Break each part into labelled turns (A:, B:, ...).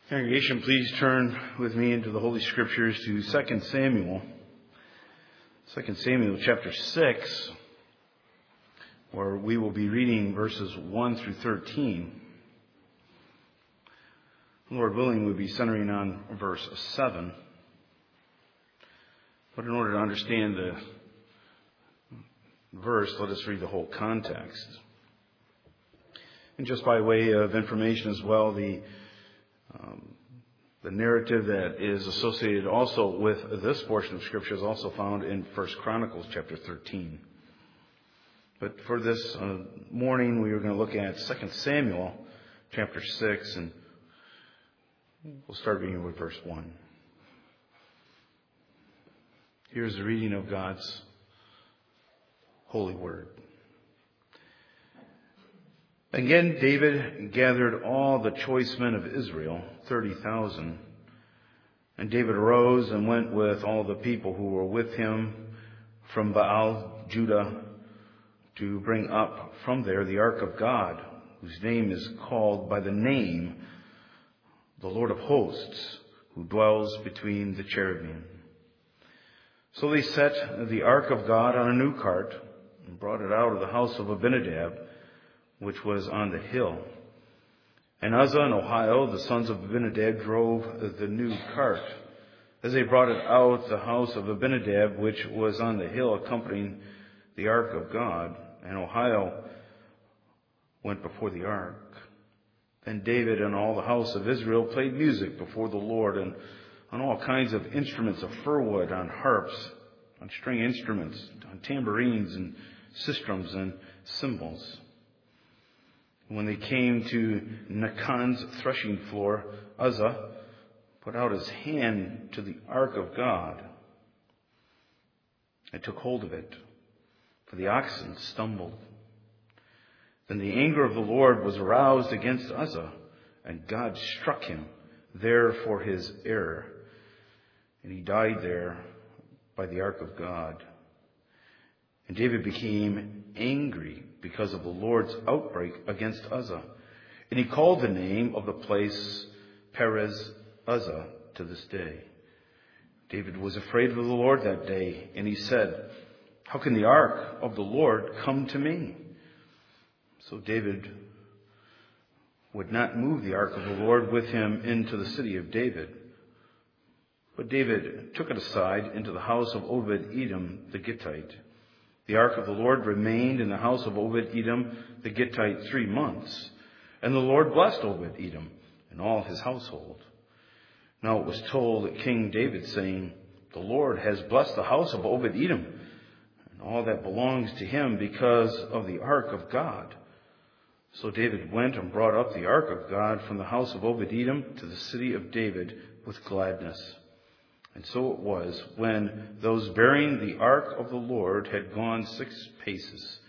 A: Congregation, please turn with me into the Holy Scriptures to 2 Samuel. 2 Samuel chapter 6, where we will be reading verses 1 through 13. Lord willing, we'll be centering on verse 7. But in order to understand the verse, let us read the whole context. And just by way of information as well, the narrative that is associated also with this portion of Scripture is also found in 1 Chronicles chapter 13. But for this morning, we are going to look at 2 Samuel chapter 6, and we'll start reading with verse 1. Here's the reading of God's holy word. Again, David gathered all the choice men of Israel, 30,000. And David arose and went with all the people who were with him from Baal, Judah, to bring up from there the ark of God, whose name is called by the name, the Lord of hosts, who dwells between the cherubim. So they set the ark of God on a new cart and brought it out of the house of Abinadab, which was on the hill. And Uzzah and Ahio, the sons of Abinadab, drove the new cart. As they brought it out, the house of Abinadab, which was on the hill, accompanying the ark of God, and Ahio went before the ark. Then David and all the house of Israel played music before the Lord, and on all kinds of instruments of fir wood, on harps, on string instruments, on tambourines and sistrums and cymbals. When they came to Nacon's threshing floor, Uzzah put out his hand to the ark of God and took hold of it, for the oxen stumbled. Then the anger of the Lord was aroused against Uzzah, and God struck him there for his error, and he died there by the ark of God. And David became angry because of the Lord's outbreak against Uzzah. And he called the name of the place Perez Uzzah to this day. David was afraid of the Lord that day, and he said, "How can the ark of the Lord come to me?" So David would not move the ark of the Lord with him into the city of David. But David took it aside into the house of Obed-Edom the Gittite. The ark of the Lord remained in the house of Obed-Edom the Gittite 3 months. And the Lord blessed Obed-Edom and all his household. Now it was told King David, saying, "The Lord has blessed the house of Obed-Edom and all that belongs to him because of the ark of God." So David went and brought up the ark of God from the house of Obed-Edom to the city of David with gladness. And so it was, when those bearing the ark of the Lord had gone 6 paces,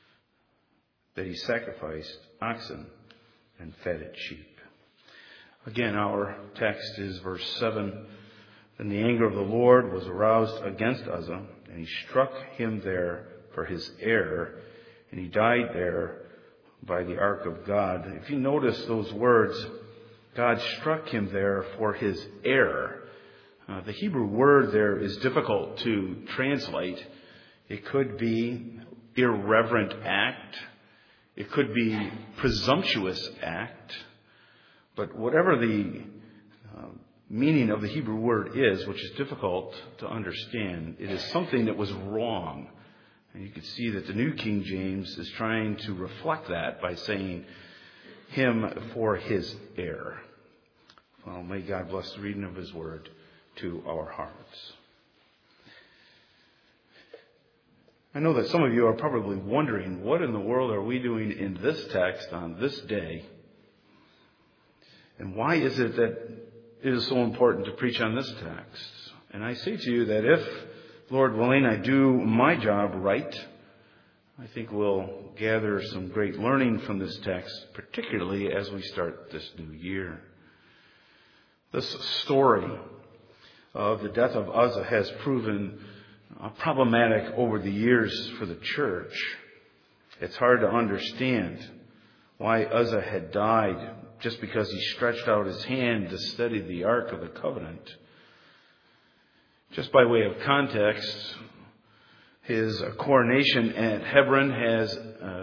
A: that he sacrificed oxen and fatted sheep. Again, our text is verse 7. Then the anger of the Lord was aroused against Uzzah, and he struck him there for his error, and he died there by the ark of God. If you notice those words, God struck him there for his error. The Hebrew word there is difficult to translate. It could be irreverent act. It could be presumptuous act. But whatever the meaning of the Hebrew word is, which is difficult to understand, it is something that was wrong. And you can see that the New King James is trying to reflect that by saying him for his error. Well, may God bless the reading of his word to our hearts. I know that some of you are probably wondering, what in the world are we doing in this text on this day? And why is it that it is so important to preach on this text? And I say to you that if, Lord willing, I do my job right, I think we'll gather some great learning from this text, particularly as we start this new year. This story of the death of Uzzah has proven problematic over the years for the church. It's hard to understand why Uzzah had died, just because he stretched out his hand to steady the Ark of the Covenant. Just by way of context, his coronation at Hebron has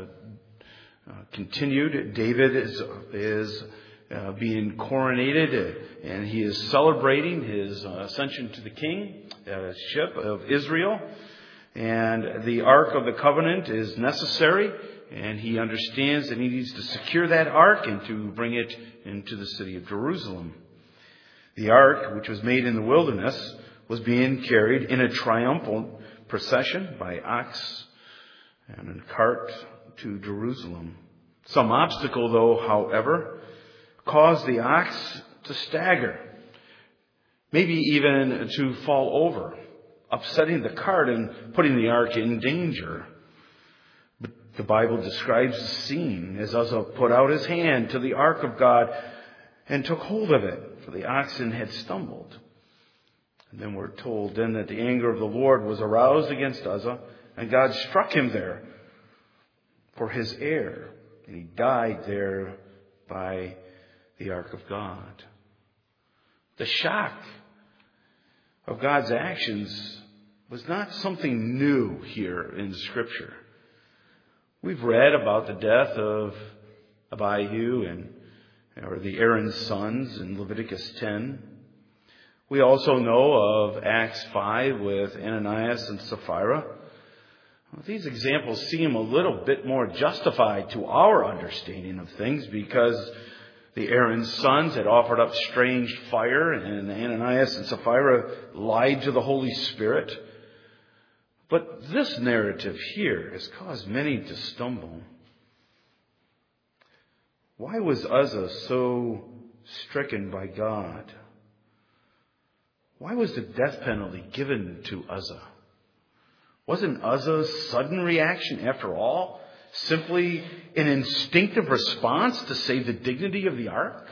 A: continued. David is being coronated, and he is celebrating his ascension to the kingship of Israel. And the Ark of the Covenant is necessary, and he understands that he needs to secure that Ark and to bring it into the city of Jerusalem. The Ark, which was made in the wilderness, was being carried in a triumphal procession by ox and in cart to Jerusalem. Some obstacle, though, however, caused the ox to stagger, maybe even to fall over, upsetting the cart and putting the ark in danger. But the Bible describes the scene as Uzzah put out his hand to the ark of God and took hold of it, for the oxen had stumbled. And then we're told then that the anger of the Lord was aroused against Uzzah, and God struck him there for his error, and he died there by the ark of God. The shock of God's actions was not something new here in Scripture. We've read about the death of Abihu or the Aaron's sons in Leviticus 10. We also know of Acts 5 with Ananias and Sapphira. These examples seem a little bit more justified to our understanding of things because the Aaron's sons had offered up strange fire, and Ananias and Sapphira lied to the Holy Spirit. But this narrative here has caused many to stumble. Why was Uzzah so stricken by God? Why was the death penalty given to Uzzah? Wasn't Uzzah's sudden reaction, after all, simply an instinctive response to save the dignity of the ark?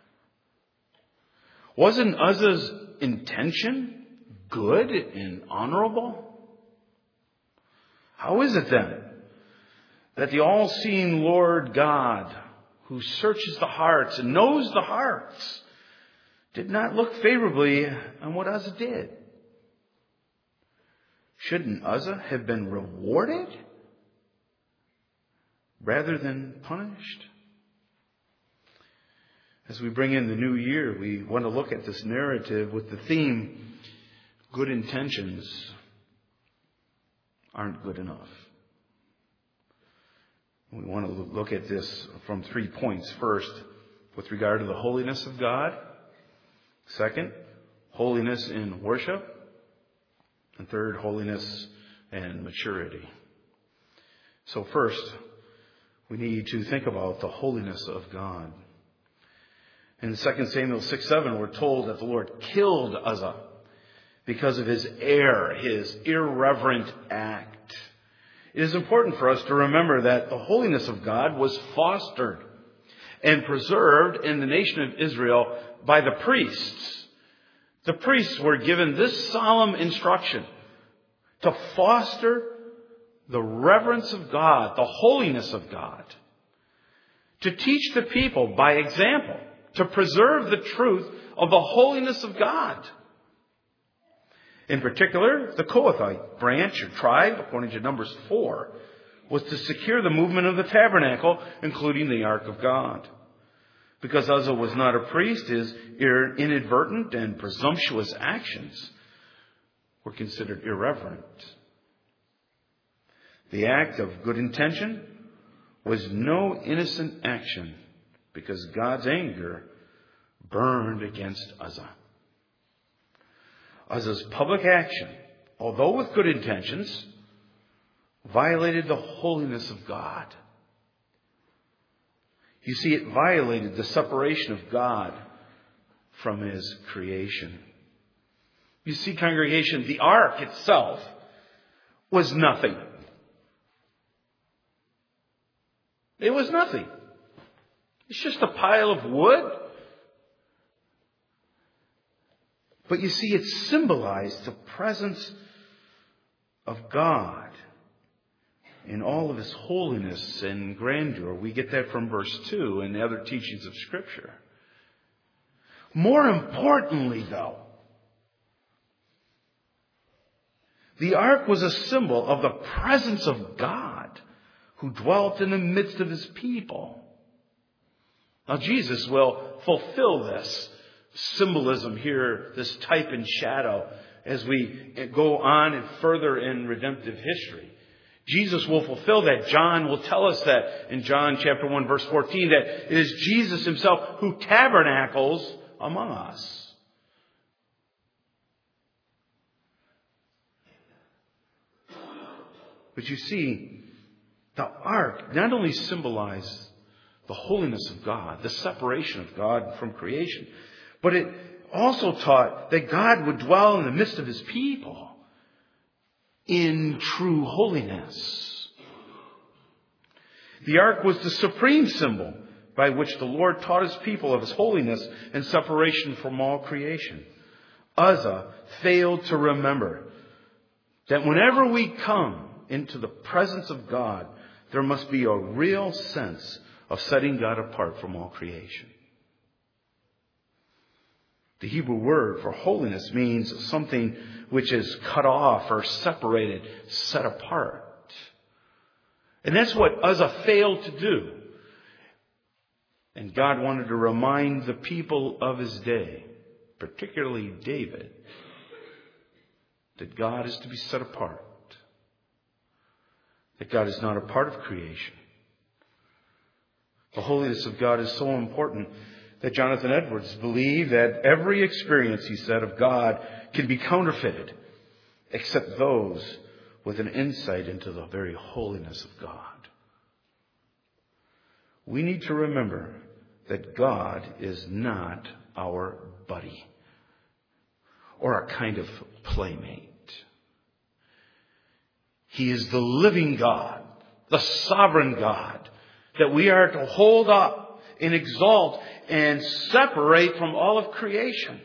A: Wasn't Uzzah's intention good and honorable? How is it then that the all-seeing Lord God, who searches the hearts and knows the hearts, did not look favorably on what Uzzah did? Shouldn't Uzzah have been rewarded rather than punished? As we bring in the new year, we want to look at this narrative with the theme, good intentions aren't good enough. We want to look at this from 3 points. First, with regard to the holiness of God. Second, holiness in worship. And third, holiness and maturity. So first, we need to think about the holiness of God. In 2 Samuel 6:7, we're told that the Lord killed Uzzah because of his error, his irreverent act. It is important for us to remember that the holiness of God was fostered and preserved in the nation of Israel by the priests. The priests were given this solemn instruction to foster the reverence of God, the holiness of God, to teach the people by example, to preserve the truth of the holiness of God. In particular, the Kohathite branch or tribe, according to Numbers 4, was to secure the movement of the tabernacle, including the Ark of God. Because Uzzah was not a priest, his inadvertent and presumptuous actions were considered irreverent. The act of good intention was no innocent action because God's anger burned against Uzzah. Uzzah's public action, although with good intentions, violated the holiness of God. You see, it violated the separation of God from His creation. You see, congregation, the ark itself was nothing. It was nothing. It's just a pile of wood. But you see, it symbolized the presence of God in all of His holiness and grandeur. We get that from verse 2 and the other teachings of Scripture. More importantly, though, the ark was a symbol of the presence of God who dwelt in the midst of His people. Now, Jesus will fulfill this symbolism here, this type and shadow, as we go on and further in redemptive history. Jesus will fulfill that. John will tell us that in John chapter 1, verse 14, that it is Jesus Himself who tabernacles among us. But you see, the ark not only symbolized the holiness of God, the separation of God from creation, but it also taught that God would dwell in the midst of His people in true holiness. The ark was the supreme symbol by which the Lord taught His people of His holiness and separation from all creation. Uzzah failed to remember that whenever we come into the presence of God, there must be a real sense of setting God apart from all creation. The Hebrew word for holiness means something which is cut off or separated, set apart. And that's what Uzzah failed to do. And God wanted to remind the people of His day, particularly David, that God is to be set apart. That God is not a part of creation. The holiness of God is so important that Jonathan Edwards believed that every experience, he said, of God can be counterfeited, except those with an insight into the very holiness of God. We need to remember that God is not our buddy or a kind of playmate. He is the living God, the sovereign God, that we are to hold up and exalt and separate from all of creation.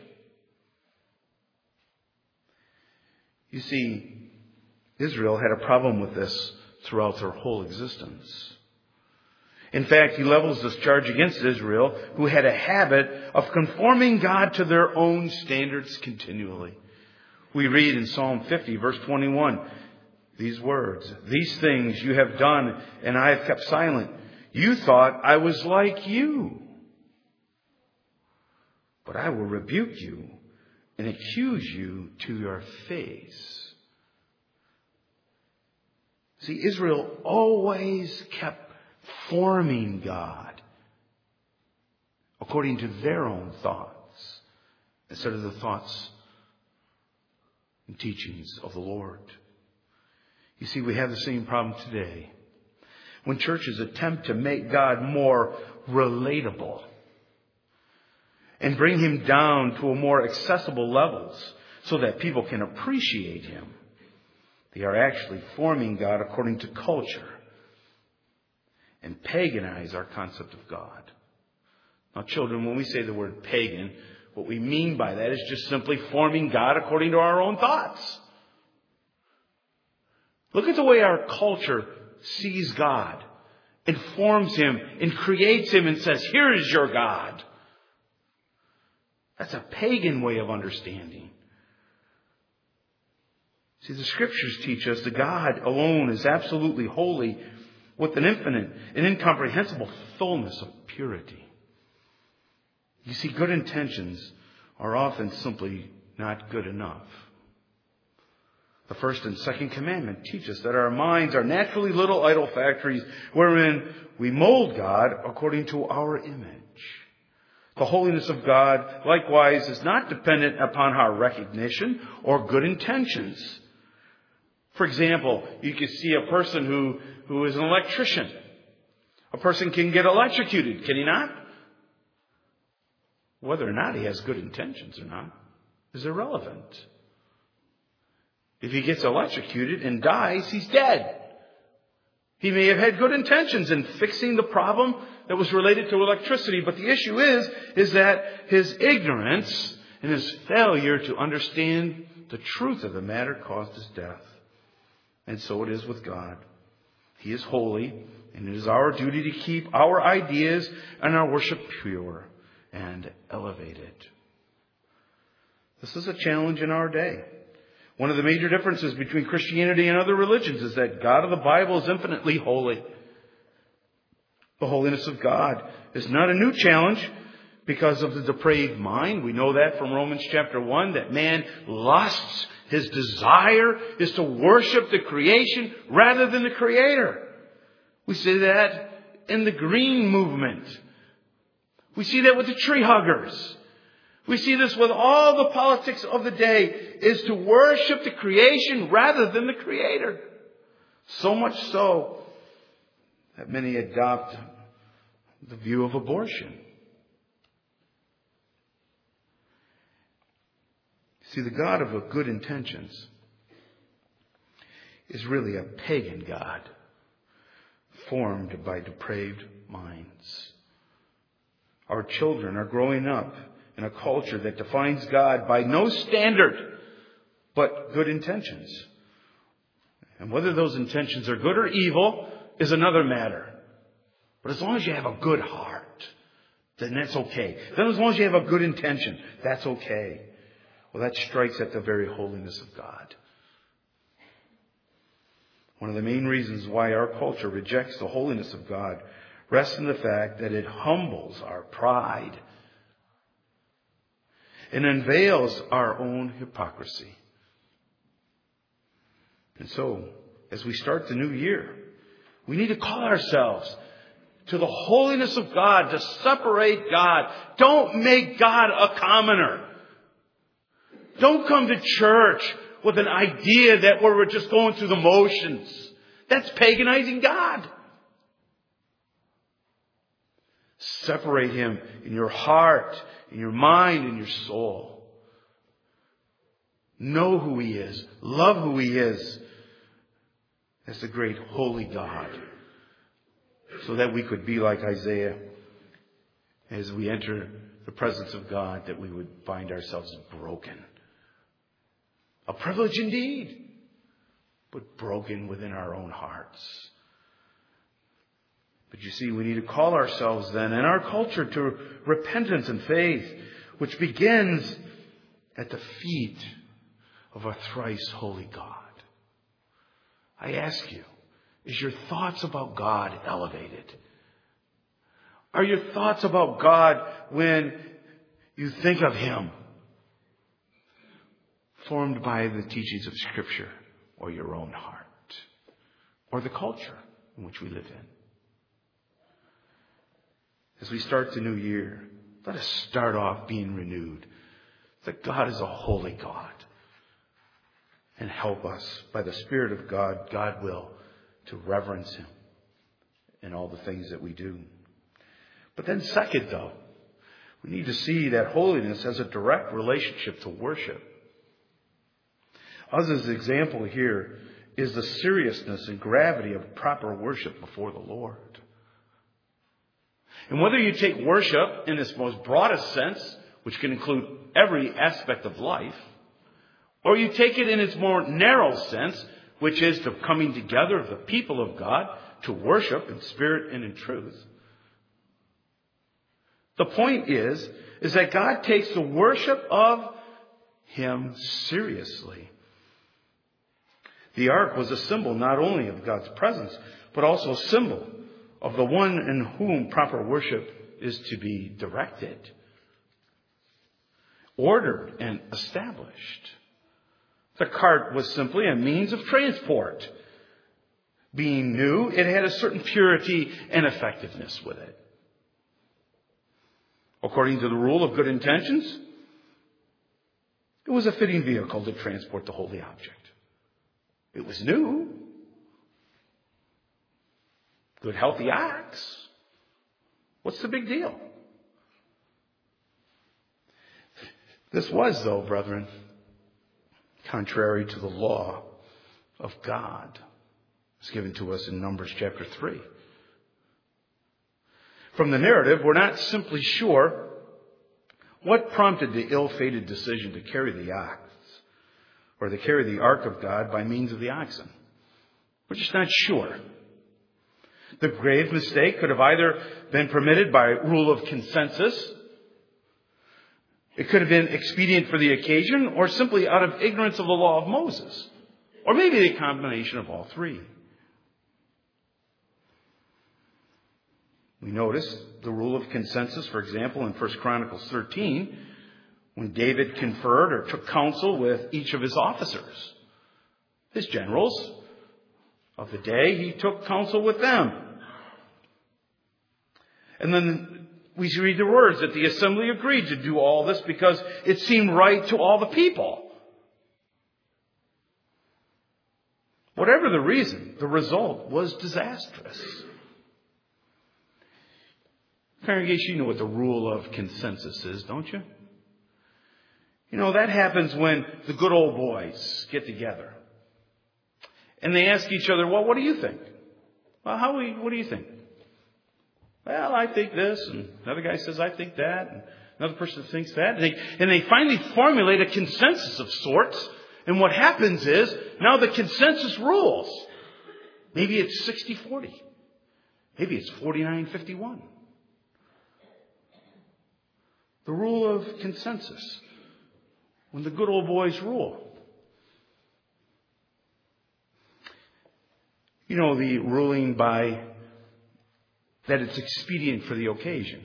A: You see, Israel had a problem with this throughout their whole existence. In fact, he levels this charge against Israel, who had a habit of conforming God to their own standards continually. We read in Psalm 50, verse 21, these words, "These things you have done, and I have kept silent. You thought I was like you. But I will rebuke you and accuse you to your face." See, Israel always kept forming God according to their own thoughts instead of the thoughts and teachings of the Lord. You see, we have the same problem today. When churches attempt to make God more relatable and bring Him down to a more accessible levels so that people can appreciate Him, they are actually forming God according to culture and paganize our concept of God. Now, children, when we say the word pagan, what we mean by that is just simply forming God according to our own thoughts. Look at the way our culture sees God and forms Him and creates Him and says, "Here is your God." That's a pagan way of understanding. See, the Scriptures teach us that God alone is absolutely holy with an infinite and incomprehensible fullness of purity. You see, good intentions are often simply not good enough. The first and second commandment teach us that our minds are naturally little idol factories wherein we mold God according to our image. The holiness of God, likewise, is not dependent upon our recognition or good intentions. For example, you can see a person who is an electrician. A person can get electrocuted, can he not? Whether or not he has good intentions or not is irrelevant. If he gets electrocuted and dies, he's dead. He may have had good intentions in fixing the problem that was related to electricity, but the issue is that his ignorance and his failure to understand the truth of the matter caused his death. And so it is with God. He is holy, and it is our duty to keep our ideas and our worship pure and elevated. This is a challenge in our day. One of the major differences between Christianity and other religions is that God of the Bible is infinitely holy. The holiness of God is not a new challenge because of the depraved mind. We know that from Romans chapter 1, that man lusts. His desire is to worship the creation rather than the Creator. We see that in the green movement. We see that with the tree huggers. We see this with all the politics of the day, is to worship the creation rather than the Creator. So much so that many adopt the view of abortion. See, the God of good intentions is really a pagan God formed by depraved minds. Our children are growing up in a culture that defines God by no standard but good intentions. And whether those intentions are good or evil is another matter. But as long as you have a good heart, then that's okay. Then as long as you have a good intention, that's okay. Well, that strikes at the very holiness of God. One of the main reasons why our culture rejects the holiness of God rests in the fact that it humbles our pride and unveils our own hypocrisy. And so, as we start the new year, we need to call ourselves to the holiness of God, to separate God. Don't make God a commoner. Don't come to church with an idea that we're just going through the motions. That's paganizing God. Separate Him in your heart, in your mind, in your soul. Know who He is. Love who He is as the great holy God. So that we could be like Isaiah as we enter the presence of God, that we would find ourselves broken. A privilege indeed, but broken within our own hearts. But you see, we need to call ourselves then in our culture to repentance and faith, which begins at the feet of a thrice holy God. I ask you, is your thoughts about God elevated? Are your thoughts about God, when you think of Him, formed by the teachings of Scripture or your own heart or the culture in which we live in? As we start the new year, let us start off being renewed that God is a holy God, and help us by the Spirit of God, God will, to reverence Him in all the things that we do. But then second, though, we need to see that holiness has a direct relationship to worship. Uzzah's example here is the seriousness and gravity of proper worship before the Lord. And whether you take worship in its most broadest sense, which can include every aspect of life, or you take it in its more narrow sense, which is the coming together of the people of God to worship in spirit and in truth. The point is that God takes the worship of Him seriously. The ark was a symbol not only of God's presence, but also a symbol of the one in whom proper worship is to be directed, ordered, and established. The cart was simply a means of transport. Being new, it had a certain purity and effectiveness with it. According to the rule of good intentions, it was a fitting vehicle to transport the holy object. It was new. Good, healthy ox. What's the big deal? This was, though, brethren, contrary to the law of God. It's given to us in Numbers chapter 3. From the narrative, we're not simply sure what prompted the ill-fated decision to carry the ox, or to carry the ark of God by means of the oxen. We're just not sure. The grave mistake could have either been permitted by rule of consensus, it could have been expedient for the occasion, or simply out of ignorance of the law of Moses. Or maybe a combination of all three. We notice the rule of consensus, for example, in 1 Chronicles 13, when David conferred or took counsel with each of his officers. His generals of the day, he took counsel with them. And then we read the words that the assembly agreed to do all this because it seemed right to all the people. Whatever the reason, the result was disastrous. Congregation, you know what the rule of consensus is, don't you? You know, that happens when the good old boys get together. And they ask each other, well, what do you think? Well, what do you think? Well, I think this. And another guy says, I think that. And another person thinks that. And they finally formulate a consensus of sorts. And what happens is, now the consensus rules. Maybe it's 60-40. Maybe it's 49-51. The rule of consensus. When the good old boys rule. You know, the ruling by that it's expedient for the occasion.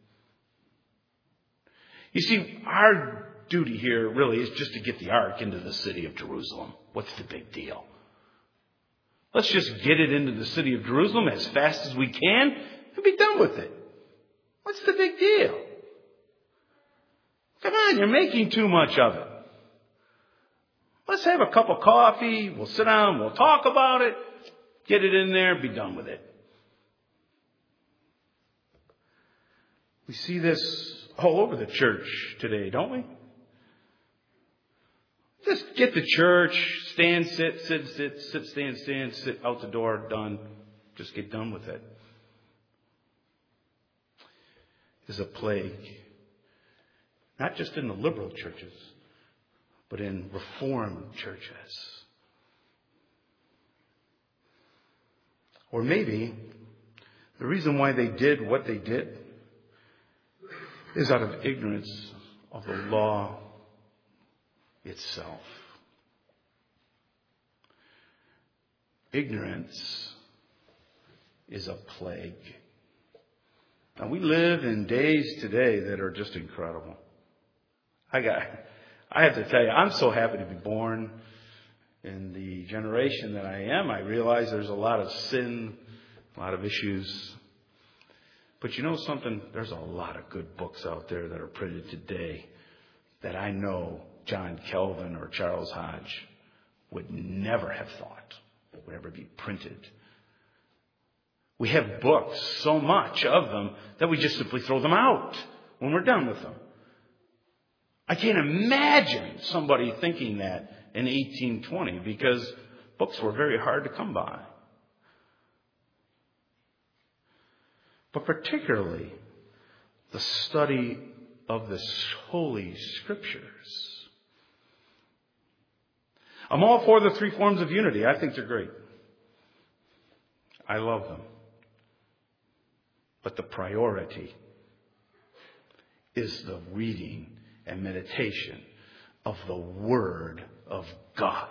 A: You see, our duty here really is just to get the ark into the city of Jerusalem. What's the big deal? Let's just get it into the city of Jerusalem as fast as we can and be done with it. What's the big deal? Come on, you're making too much of it. Let's have a cup of coffee. We'll sit down. We'll talk about it. Get it in there. Be done with it. We see this all over the church today, don't we? Just get to church, stand, sit, stand, sit, out the door, done. Just get done with it. It's a plague. Not just in the liberal churches, but in Reformed churches. Or maybe the reason why they did what they did is out of ignorance of the law itself. Ignorance is a plague. Now, we live in days today that are just incredible. I have to tell you, I'm so happy to be born in the generation that I am. I realize there's a lot of sin, a lot of issues. But you know something? There's a lot of good books out there that are printed today that I know John Calvin or Charles Hodge would never have thought would ever be printed. We have books, so much of them, that we just simply throw them out when we're done with them. I can't imagine somebody thinking that in 1820 because books were very hard to come by. But particularly the study of the Holy Scriptures. I'm all for the three forms of unity. I think they're great. I love them. But the priority is the reading and meditation of the Word of God.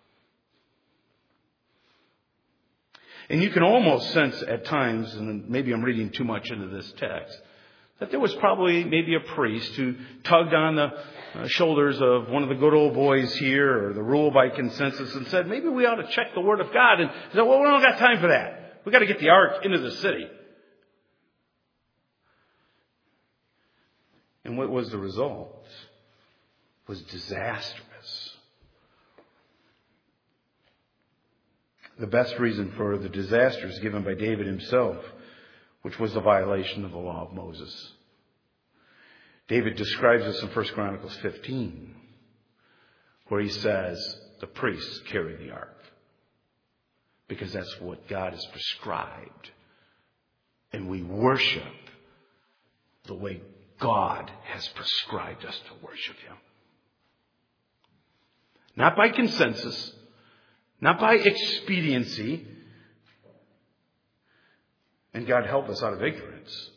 A: And you can almost sense at times, and maybe I'm reading too much into this text, that there was probably maybe a priest who tugged on the shoulders of one of the good old boys here, or the rule by consensus, and said, maybe we ought to check the Word of God. And said, well, we don't got time for that. We've got to get the ark into the city. And what was the result? It was disastrous. The best reason for the disaster is given by David himself, which was the violation of the law of Moses. David describes this in 1 Chronicles 15, where he says the priests carry the ark because that's what God has prescribed. And we worship the way God has prescribed us to worship Him. Not by consensus, not by expediency, And God help us out of ignorance.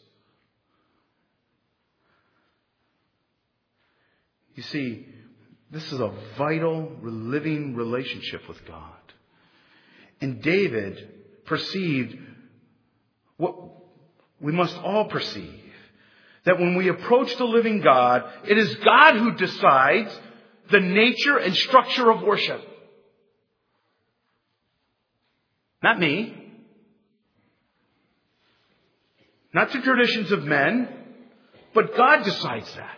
A: You see, this is a vital, living relationship with God. And David perceived what we must all perceive. That when we approach the living God, it is God who decides the nature and structure of worship. Not me. Not the traditions of men. But God decides that.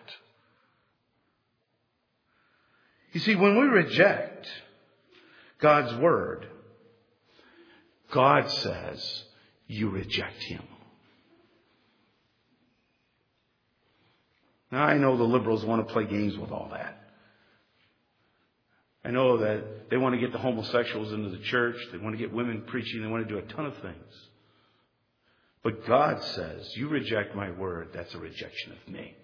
A: You see, when we reject God's word, God says, you reject him. Now, I know the liberals want to play games with all that. I know that they want to get the homosexuals into the church. They want to get women preaching. They want to do a ton of things. But God says, you reject my word. That's a rejection of me.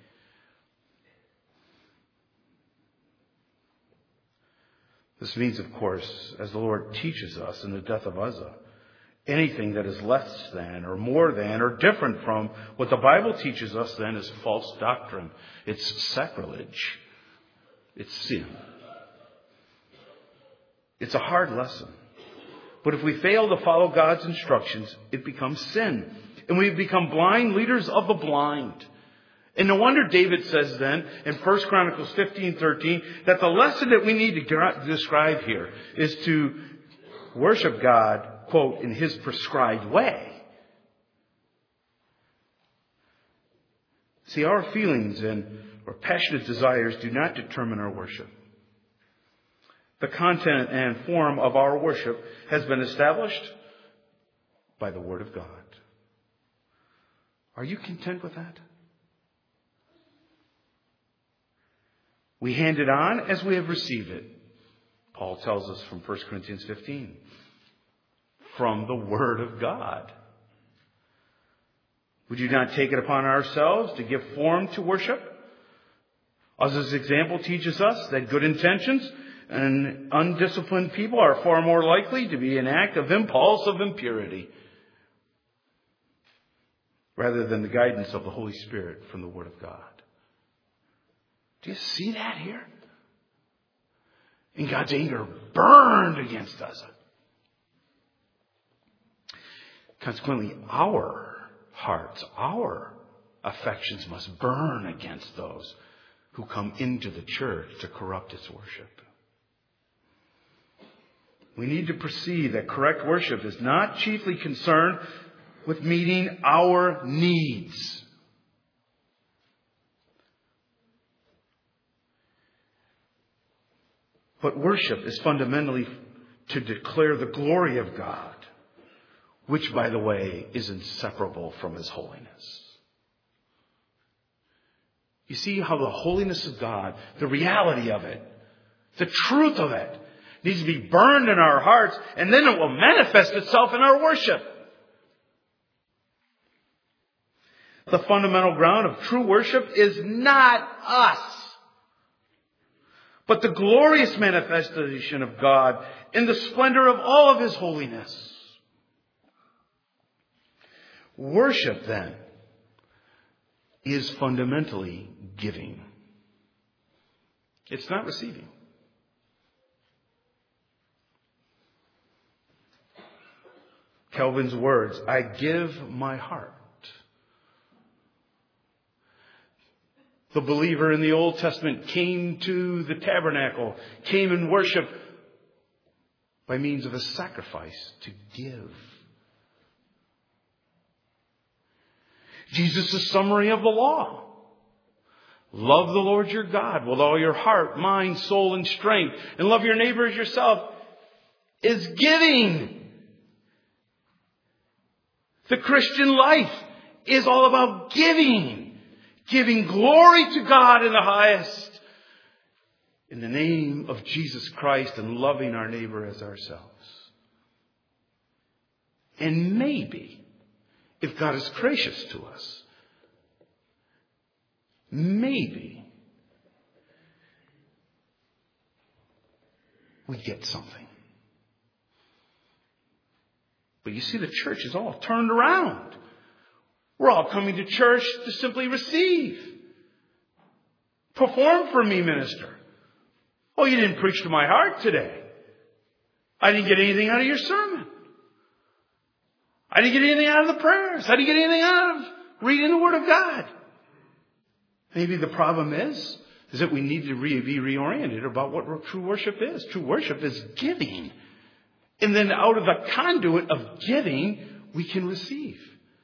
A: This means, of course, as the Lord teaches us in the death of Uzzah, anything that is less than or more than or different from what the Bible teaches us then is false doctrine. It's sacrilege. It's sin. It's a hard lesson. But if we fail to follow God's instructions, it becomes sin. And we become blind leaders of the blind. And no wonder David says then in 1 Chronicles 15:13 that the lesson that we need to describe here is to worship God, quote, in his prescribed way. See, our feelings and our passionate desires do not determine our worship. The content and form of our worship has been established by the Word of God. Are you content with that? We hand it on as we have received it. Paul tells us from 1 Corinthians 15. From the Word of God. Would you not take it upon ourselves to give form to worship? Uzzah's example teaches us that good intentions and undisciplined people are far more likely to be an act of impulse of impurity rather than the guidance of the Holy Spirit from the Word of God. Do you see that here? And God's anger burned against Uzzah. Consequently, our hearts, our affections must burn against those who come into the church to corrupt its worship. We need to perceive that correct worship is not chiefly concerned with meeting our needs. But worship is fundamentally to declare the glory of God, which, by the way, is inseparable from his holiness. You see how the holiness of God, the reality of it, the truth of it, needs to be burned in our hearts, and then it will manifest itself in our worship. The fundamental ground of true worship is not us, but the glorious manifestation of God in the splendor of all of his holiness. Worship, then, is fundamentally giving. It's not receiving. Calvin's words, I give my heart. The believer in the Old Testament came to the tabernacle, came and worshiped by means of a sacrifice to give. Jesus' summary of the law. Love the Lord your God with all your heart, mind, soul, and strength, and love your neighbor as yourself, is giving. The Christian life is all about giving. Giving glory to God in the highest in the name of Jesus Christ and loving our neighbor as ourselves. And maybe, if God is gracious to us, maybe we get something. But you see, the church is all turned around. We're all coming to church to simply receive. Perform for me, minister. Oh, you didn't preach to my heart today. I didn't get anything out of your sermon. I didn't get anything out of the prayers. I didn't get anything out of reading the Word of God. Maybe the problem is that we need to be reoriented about what true worship is. True worship is giving. And then out of the conduit of giving, we can receive.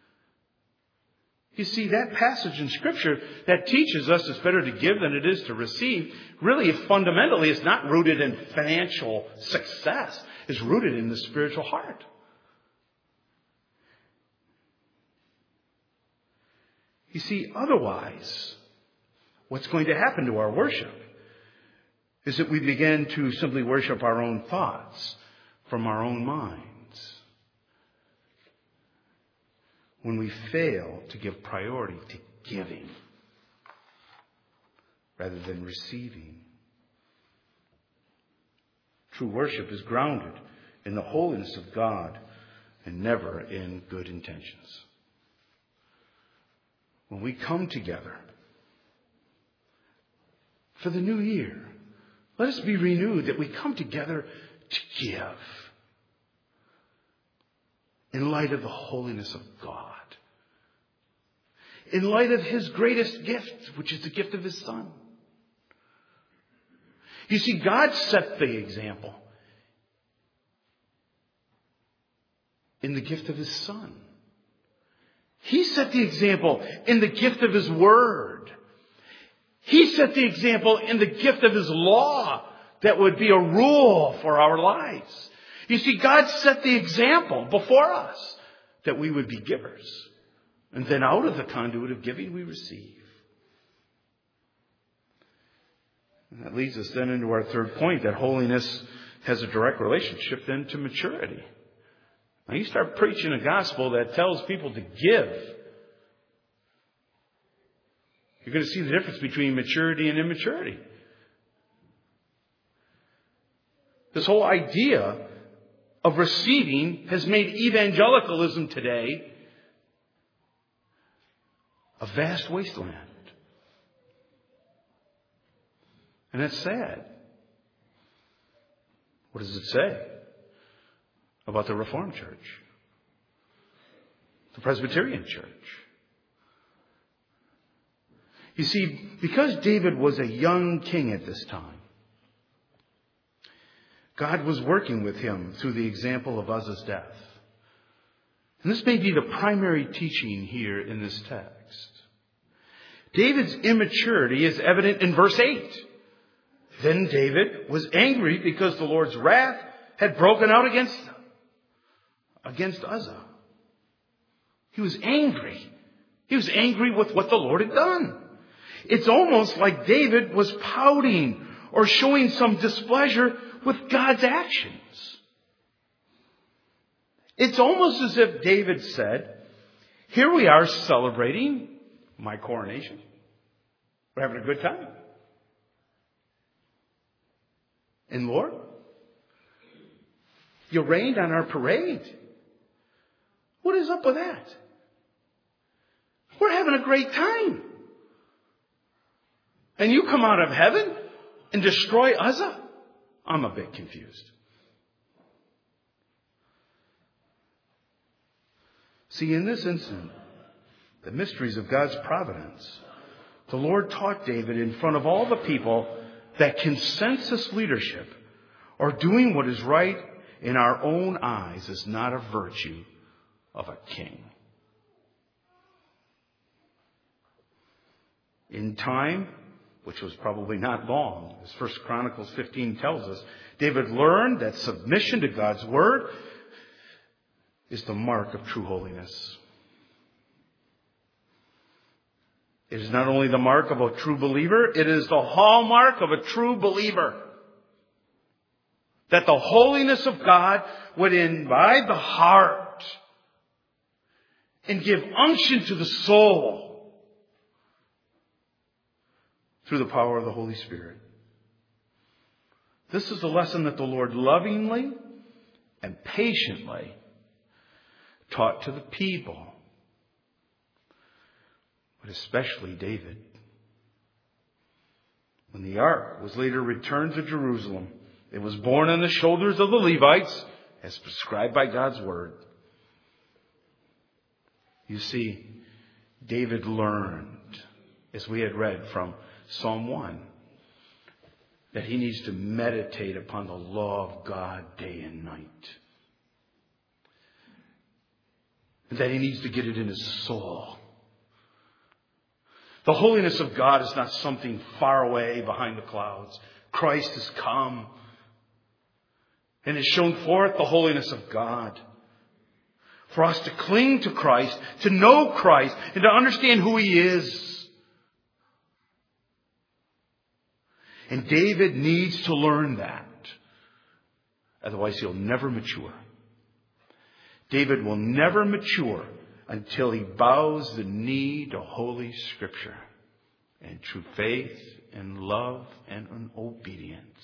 A: You see, that passage in Scripture that teaches us it's better to give than it is to receive, really fundamentally is not rooted in financial success. It's rooted in the spiritual heart. You see, otherwise, what's going to happen to our worship is that we begin to simply worship our own thoughts from our own minds. When we fail to give priority to giving rather than receiving. True worship is grounded in the holiness of God and never in good intentions. When we come together for the new year, let us be renewed that we come together to give in light of the holiness of God. In light of His greatest gift, which is the gift of His Son. You see, God set the example in the gift of His Son. He set the example in the gift of His Word. He set the example in the gift of His law that would be a rule for our lives. You see, God set the example before us that we would be givers. And then out of the conduit of giving, we receive. And that leads us then into our third point, that holiness has a direct relationship then to maturity. Now you start preaching a gospel that tells people to give. You're going to see the difference between maturity and immaturity. This whole idea of receiving has made evangelicalism today a vast wasteland. And it's sad. What does it say about the Reformed Church? The Presbyterian Church? You see, because David was a young king at this time, God was working with him through the example of Uzzah's death. And this may be the primary teaching here in this text. David's immaturity is evident in verse 8. Then David was angry because the Lord's wrath had broken out against Uzzah. He was angry. He was angry with what the Lord had done. It's almost like David was pouting or showing some displeasure with God's actions. It's almost as if David said, here we are celebrating my coronation. We're having a good time. And Lord, you rained on our parade. What is up with that? We're having a great time. And you come out of heaven and destroy Uzzah? I'm a bit confused. See, in this instant, the mysteries of God's providence, the Lord taught David in front of all the people that consensus leadership or doing what is right in our own eyes is not a virtue of a king. In time, which was probably not long, as 1 Chronicles 15 tells us, David learned that submission to God's word is the mark of true holiness. It is not only the mark of a true believer, it is the hallmark of a true believer. That the holiness of God would imbibe the heart and give unction to the soul through the power of the Holy Spirit. This is the lesson that the Lord lovingly and patiently taught to the people but especially David. When the ark was later returned to Jerusalem, it was borne on the shoulders of the Levites, as prescribed by God's word. You see, David learned, as we had read from Psalm 1, that he needs to meditate upon the law of God day and night. And that he needs to get it in his soul. The holiness of God is not something far away behind the clouds. Christ has come and has shown forth the holiness of God. For us to cling to Christ, to know Christ, and to understand who He is. And David needs to learn that. Otherwise he'll never mature. David will never mature until he bows the knee to Holy Scripture and true faith and love and obedience.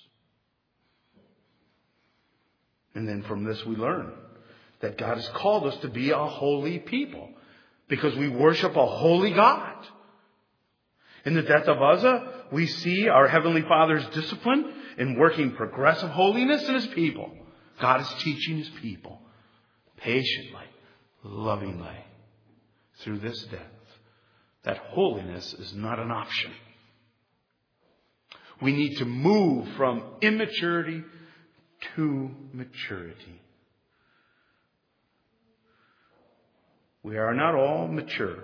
A: And then from this we learn that God has called us to be a holy people because we worship a holy God. In the death of Uzzah, we see our Heavenly Father's discipline in working progressive holiness in His people. God is teaching His people patiently, lovingly, through this death, that holiness is not an option. We need to move from immaturity to maturity. We are not all mature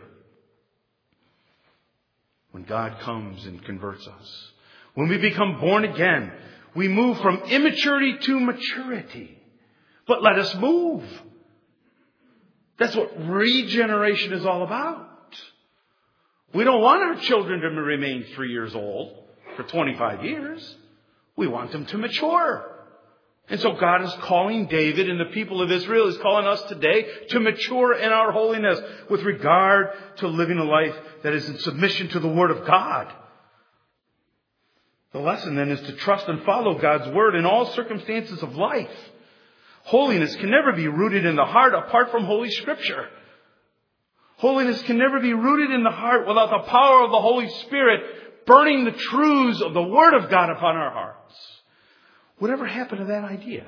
A: when God comes and converts us. When we become born again, we move from immaturity to maturity. But let us move. That's what regeneration is all about. We don't want our children to remain 3 years old for 25 years. We want them to mature. And so God is calling David and the people of Israel is calling us today to mature in our holiness with regard to living a life that is in submission to the Word of God. The lesson then is to trust and follow God's Word in all circumstances of life. Holiness can never be rooted in the heart apart from Holy Scripture. Holiness can never be rooted in the heart without the power of the Holy Spirit burning the truths of the Word of God upon our hearts. Whatever happened to that idea?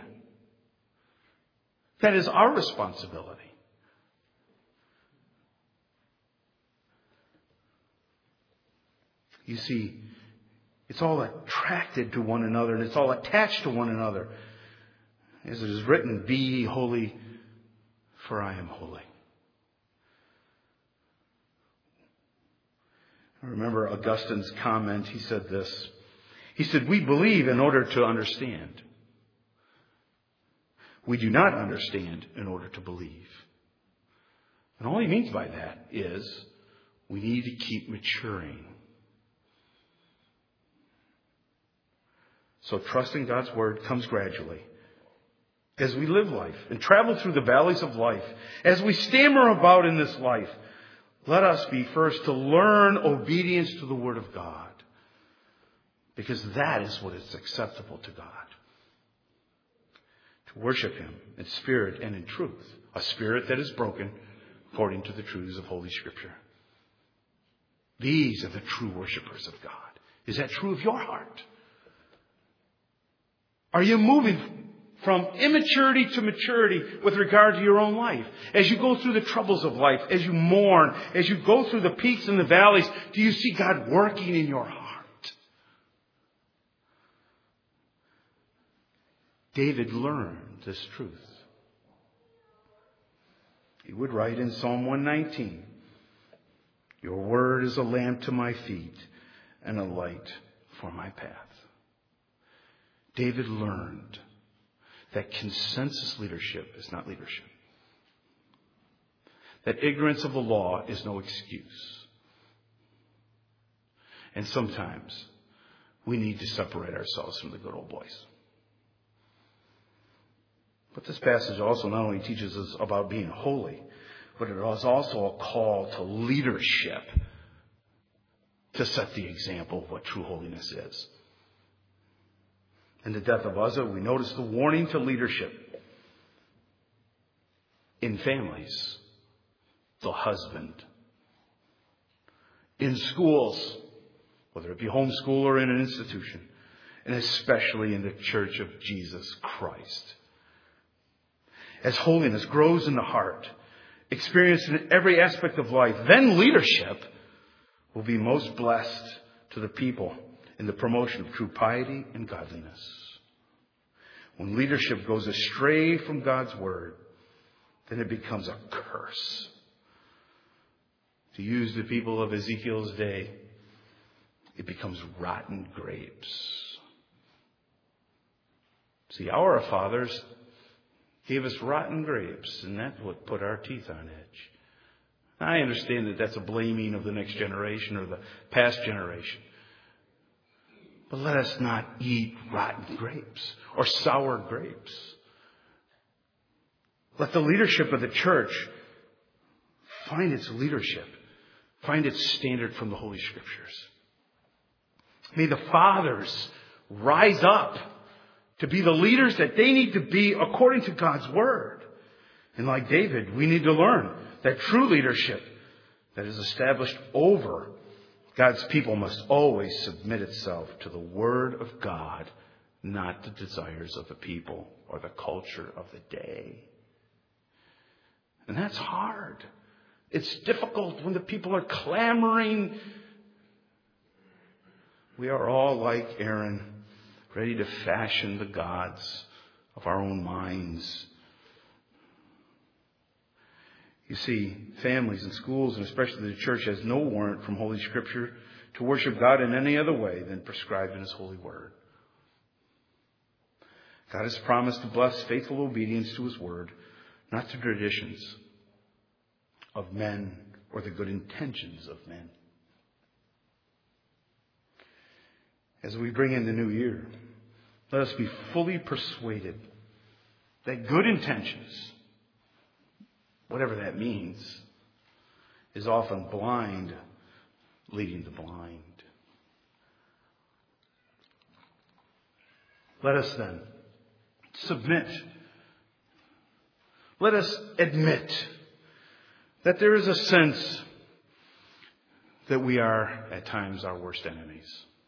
A: That is our responsibility. You see, it's all attracted to one another and it's all attached to one another. As it is written, be ye holy, for I am holy. I remember Augustine's comment. He said this. He said, we believe in order to understand. We do not understand in order to believe. And all he means by that is we need to keep maturing. So trusting God's Word comes gradually. As we live life and travel through the valleys of life, as we stammer about in this life, let us be first to learn obedience to the Word of God. Because that is what is acceptable to God. To worship Him in spirit and in truth. A spirit that is broken according to the truths of Holy Scripture. These are the true worshipers of God. Is that true of your heart? Are you moving from immaturity to maturity with regard to your own life? As you go through the troubles of life, as you mourn, as you go through the peaks and the valleys, do you see God working in your heart? David learned this truth. He would write in Psalm 119, your word is a lamp to my feet and a light for my path. David learned that consensus leadership is not leadership. That ignorance of the law is no excuse. And sometimes we need to separate ourselves from the good old boys. But this passage also not only teaches us about being holy, but it is also a call to leadership to set the example of what true holiness is. In the death of Uzzah, we notice the warning to leadership. In families, the husband. in schools, whether it be homeschool or in an institution, and especially in the Church of Jesus Christ. As holiness grows in the heart, experienced in every aspect of life, then leadership will be most blessed to the people in the promotion of true piety and godliness. When leadership goes astray from God's word, then it becomes a curse. To use the people of Ezekiel's day, it becomes rotten grapes. See, our fathers gave us rotten grapes, and that's what put our teeth on edge. I understand that that's a blaming of the next generation or the past generation. But let us not eat rotten grapes or sour grapes. Let the leadership of the church find its leadership, find its standard from the Holy Scriptures. May the fathers rise up to be the leaders that they need to be according to God's word. And like David, we need to learn that true leadership that is established over God's people must always submit itself to the word of God, not the desires of the people or the culture of the day. And that's hard. It's difficult when the people are clamoring. We are all like Aaron, ready to fashion the gods of our own minds. You see, families and schools, and especially the church, has no warrant from Holy Scripture to worship God in any other way than prescribed in His holy word. God has promised to bless faithful obedience to His word, not to traditions of men or the good intentions of men. As we bring in the new year, let us be fully persuaded that good intentions, whatever that means, is often blind leading the blind. Let us then submit. Let us admit that there is a sense that we are at times our worst enemies.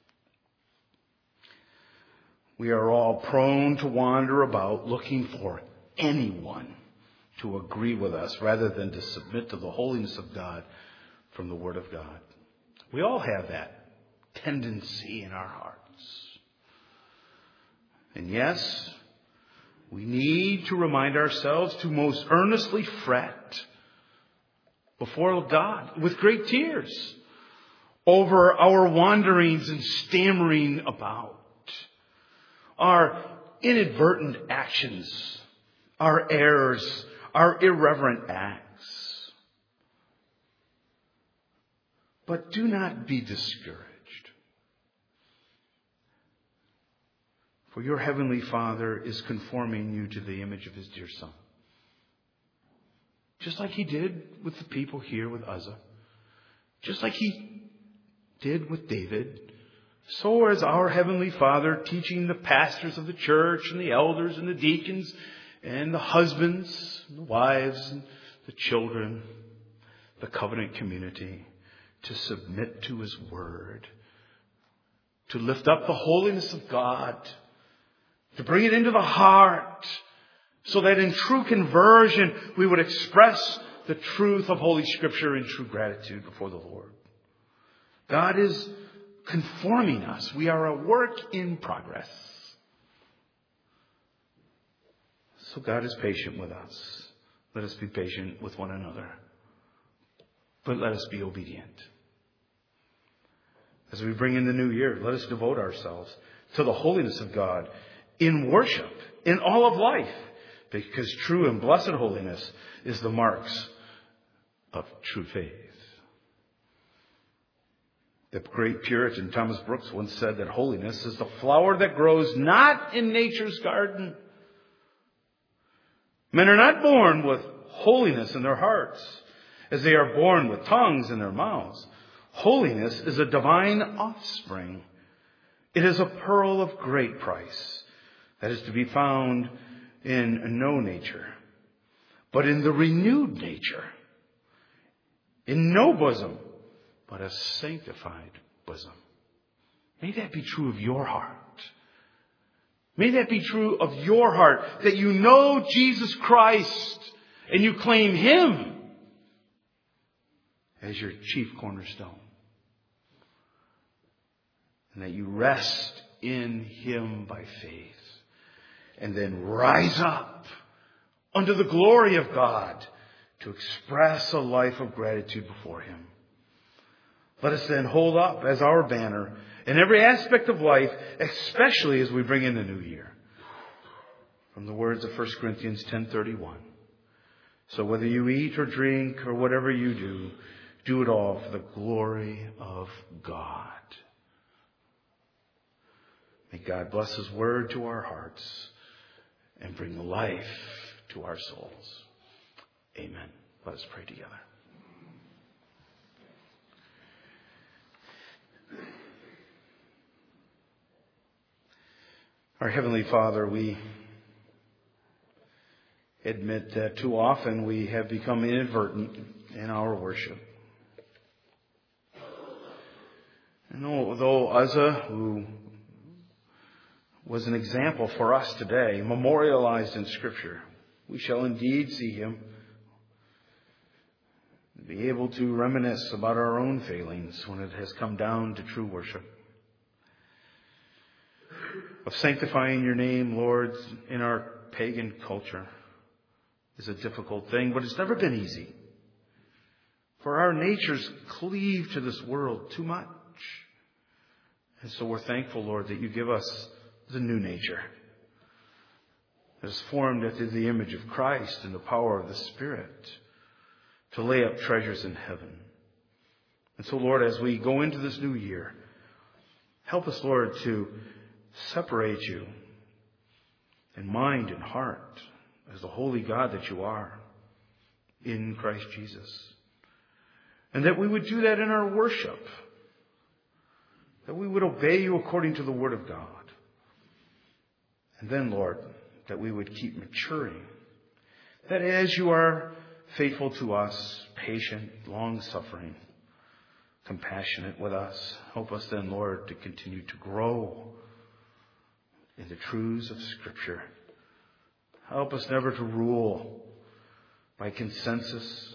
A: We are all prone to wander about looking for anyone to agree with us rather than to submit to the holiness of God from the Word of God. We all have that tendency in our hearts. And yes, we need to remind ourselves to most earnestly fret before God with great tears over our wanderings and stammering about, our inadvertent actions, our errors, our irreverent acts. But do not be discouraged. For your heavenly Father is conforming you to the image of His dear Son. Just like He did with the people here with Uzzah. Just like He did with David. So is our Heavenly Father teaching the pastors of the church and the elders and the deacons and the husbands, and the wives, and the children, the covenant community, to submit to His word, to lift up the holiness of God, to bring it into the heart, so that in true conversion we would express the truth of Holy Scripture in true gratitude before the Lord. God is conforming us. We are a work in progress. So God is patient with us. Let us be patient with one another. But let us be obedient. As we bring in the new year, let us devote ourselves to the holiness of God in worship, in all of life, because true and blessed holiness is the marks of true faith. The great Puritan Thomas Brooks once said that holiness is the flower that grows not in nature's garden. Men are not born with holiness in their hearts, as they are born with tongues in their mouths. Holiness is a divine offspring. It is a pearl of great price that is to be found in no nature, but in the renewed nature. In no bosom, but a sanctified bosom. May that be true of your heart. May that be true of your heart, that you know Jesus Christ and you claim Him as your chief cornerstone. And that you rest in Him by faith. And then rise up under the glory of God to express a life of gratitude before Him. Let us then hold up as our banner in every aspect of life, especially as we bring in the new year. From the words of 1 Corinthians 10:31. So whether you eat or drink or whatever you do, do it all for the glory of God. May God bless His word to our hearts and bring life to our souls. Amen. Let us pray together. Our Heavenly Father, we admit that too often we have become inadvertent in our worship. And although Uzzah, who was an example for us today, memorialized in Scripture, we shall indeed see him, be able to reminisce about our own failings when it has come down to true worship. Of sanctifying your name, Lord, in our pagan culture is a difficult thing, but it's never been easy. For our natures cleave to this world too much. And so we're thankful, Lord, that you give us the new nature that is formed after the image of Christ and the power of the Spirit to lay up treasures in heaven. And so, Lord, as we go into this new year, help us, Lord, to separate you in mind and heart as the holy God that you are in Christ Jesus. And that we would do that in our worship. That we would obey you according to the Word of God. And then, Lord, that we would keep maturing. That as you are faithful to us, patient, long-suffering, compassionate with us, help us then, Lord, to continue to grow in the truths of Scripture. Help us never to rule by consensus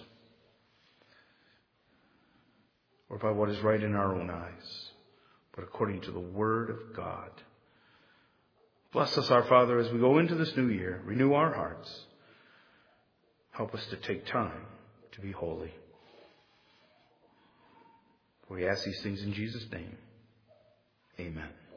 A: or by what is right in our own eyes, but according to the Word of God. Bless us, our Father, as we go into this new year. Renew our hearts. Help us to take time to be holy. We ask these things in Jesus' name. Amen.